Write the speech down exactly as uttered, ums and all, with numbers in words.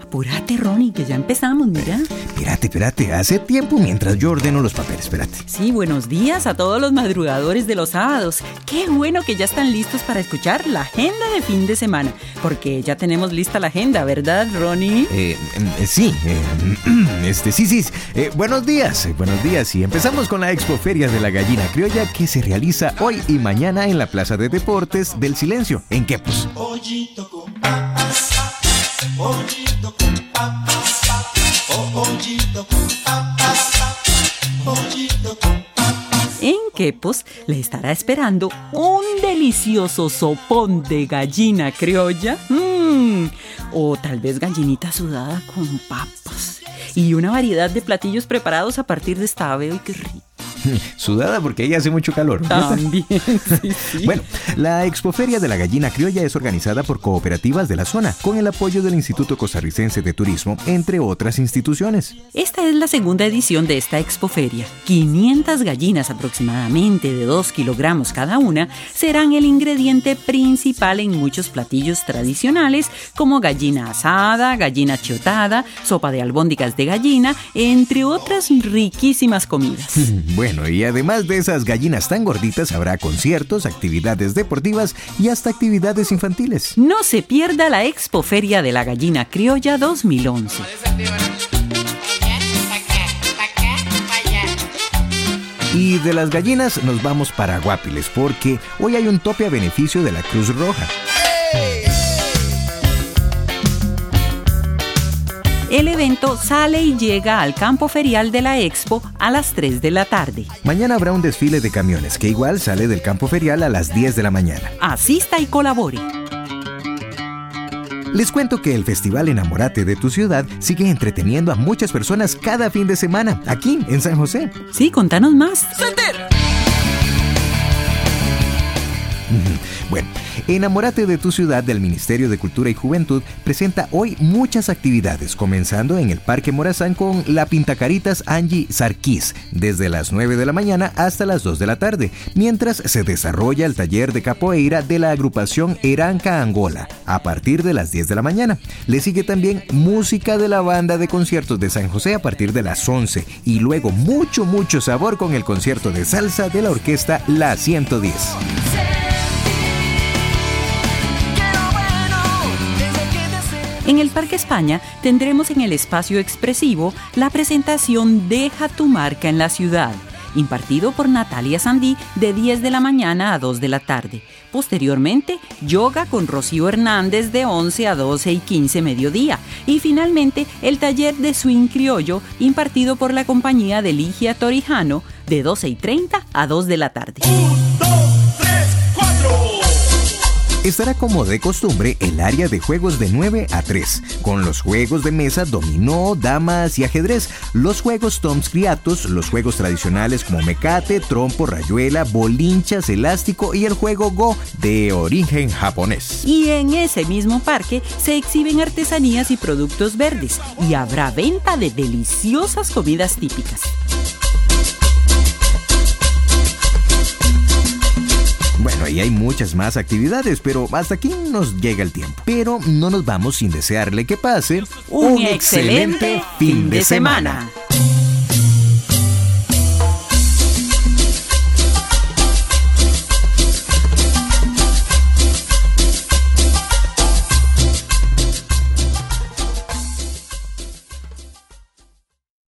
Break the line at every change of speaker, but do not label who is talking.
apúrate, Ronnie, que ya empezamos, mira.
Espérate, espérate, hace tiempo mientras yo ordeno los papeles, espérate.
Sí, buenos días a todos los madrugadores de los sábados. Qué bueno que ya están listos para escuchar la agenda de fin de semana, porque ya tenemos lista la agenda, ¿verdad, Ronnie?
Eh, eh sí, eh, este, sí, sí. Eh, buenos días, eh, buenos días. Y empezamos con la Expoferia de la Gallina Criolla que se realiza hoy y mañana en la Plaza de Deportes del Silencio, en Quepos.
Pollito con papas, pollito con papas, pollito con papas, pollito con papas.
En Quepos le estará esperando un delicioso sopón de gallina criolla, mm, o tal vez gallinita sudada con papas, y una variedad de platillos preparados a partir de esta ave. ¡Ay, qué rico!
Sudada porque ahí hace mucho calor.
También, sí, sí.
Bueno, la Expoferia de la Gallina Criolla es organizada por cooperativas de la zona, con el apoyo del Instituto Costarricense de Turismo, entre otras instituciones.
Esta es la segunda edición de esta Expoferia. quinientas gallinas aproximadamente de dos kilogramos cada una serán el ingrediente principal en muchos platillos tradicionales, como gallina asada, gallina chotada, sopa de albóndigas de gallina, entre otras riquísimas comidas.
Bueno, Bueno, y además de esas gallinas tan gorditas, habrá conciertos, actividades deportivas y hasta actividades infantiles.
No se pierda la Expoferia de la Gallina Criolla dos mil once.
Y de las gallinas nos vamos para Guapiles, porque hoy hay un tope a beneficio de la Cruz Roja.
El evento sale y llega al campo ferial de la Expo a las tres de la tarde.
Mañana habrá un desfile de camiones que igual sale del campo ferial a las diez de la mañana.
Asista y colabore.
Les cuento que el Festival Enamórate de tu Ciudad sigue entreteniendo a muchas personas cada fin de semana, aquí en San José.
Sí, contanos más.
¡Center!
Bueno, Enamórate de tu Ciudad del Ministerio de Cultura y Juventud presenta hoy muchas actividades, comenzando en el Parque Morazán con la Pintacaritas Angie Sarkis, desde las nueve de la mañana hasta las dos de la tarde, mientras se desarrolla el taller de capoeira de la agrupación Eranca Angola, a partir de las diez de la mañana. Le sigue también música de la banda de conciertos de San José a partir de las once, y luego mucho, mucho sabor con el concierto de salsa de la orquesta La ciento diez.
En el Parque España tendremos en el espacio expresivo la presentación Deja tu marca en la ciudad, impartido por Natalia Sandí de diez de la mañana a dos de la tarde. Posteriormente, yoga con Rocío Hernández de once a doce y quince mediodía. Y finalmente, el taller de swing criollo impartido por la compañía de Ligia Torijano de doce y treinta a dos de la tarde.
Un, dos, tres, cuatro.
Estará como de costumbre el área de juegos de nueve a tres, con los juegos de mesa dominó, damas y ajedrez, los juegos toms criatos, los juegos tradicionales como mecate, trompo, rayuela, bolinchas, elástico y el juego Go de origen japonés.
Y en ese mismo parque se exhiben artesanías y productos verdes y habrá venta de deliciosas comidas típicas.
Bueno, y hay muchas más actividades, pero hasta aquí nos llega el tiempo. Pero no nos vamos sin desearle que pase
un excelente fin de semana.